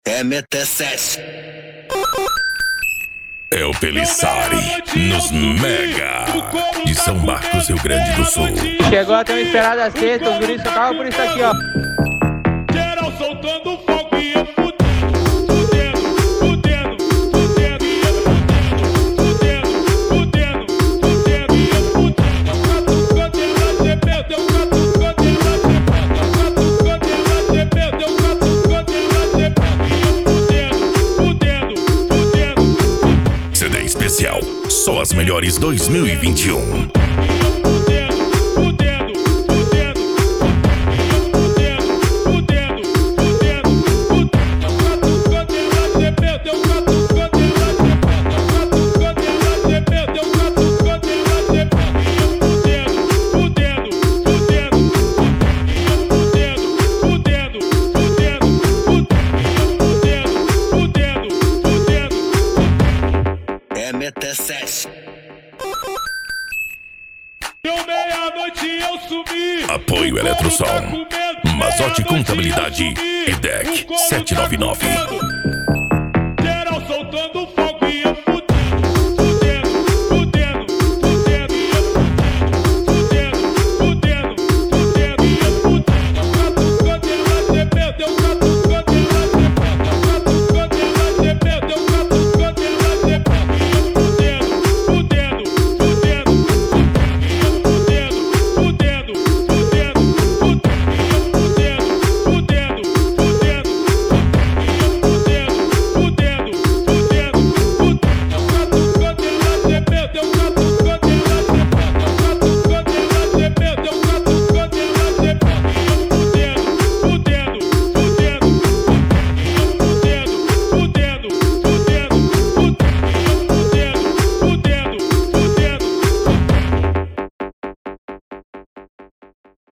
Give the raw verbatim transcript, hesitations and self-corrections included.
É Metacess. É o Pelissari, nos Mega, de São Marcos, Rio Grande do Sul. Chegou até uma esperada sexta, os guris tocavam por isso aqui, ó. Geral soltando fogo e eu fudendo, fudendo, fudendo, e eu fudendo, fudendo, fudendo, e eu fudendo. Catucando ela gemeu, deu catucando ela gemeu, catucando ela gemeu, deu catucando ela gemeu, e eu fudendo, fudendo, fudendo. C D especial, só as melhores dois mil e vinte e um. É Metacess. Deu meia-noite eu sumi. Apoio Eletrosom, Mazote Contabilidade e D E C sete nove nove. Geral soltando fogo.